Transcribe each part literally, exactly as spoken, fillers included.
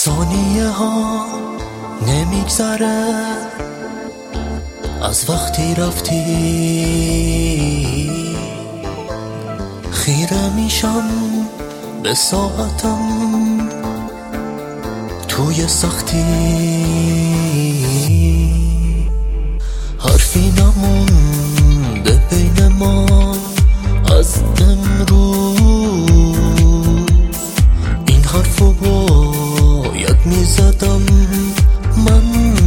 ثانیه ها نمیگذره از وقتی رفتی، خیره میشم به ساعتم توی سختی، حرفی نمونده بین ما از امروز، این حرفو باید میزدم من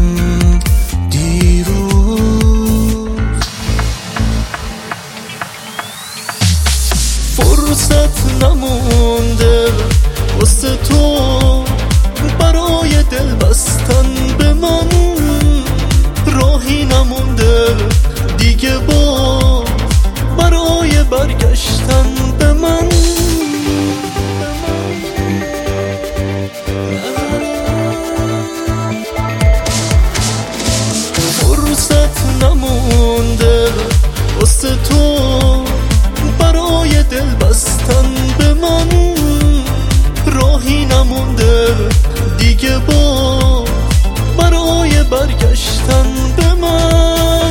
دیروز. فرصت نمونده واسه تو برای دل بستن به من، راهی نمونده دیگه با برای برگشتن به من. فرصت نمونده واسه تو برای دل بستن به من، راهی نمونده دیگه با برای برگشتن به من.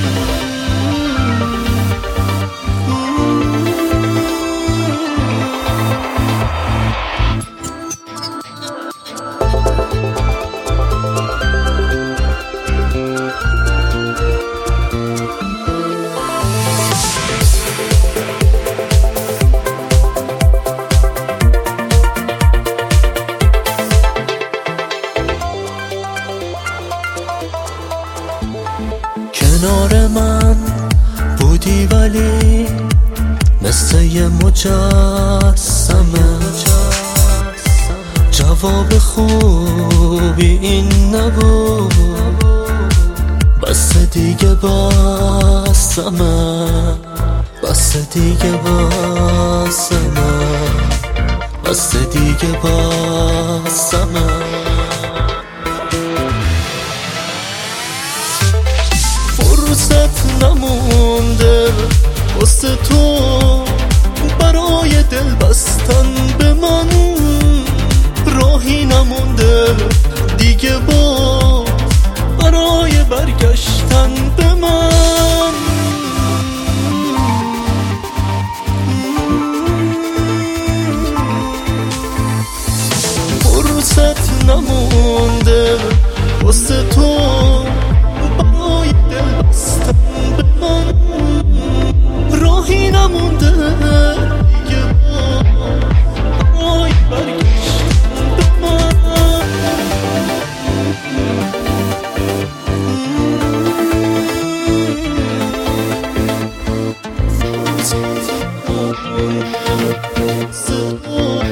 کنار من بودی ولی مثل یه مجسمه، جواب خوبی این نبود، بس دیگه بسمه، بس دیگه بسمه، بس دیگه بسمه. فرصت نمونده واسه تو برای دل بستن به من، راهی نمونده دیگه با برای برگشتن به من. فرصت نمونده واسه تو برای دل بستن به من، راهی نمونده دیگه برای برگشتن به من.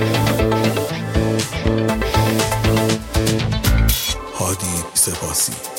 هادی سپاسی.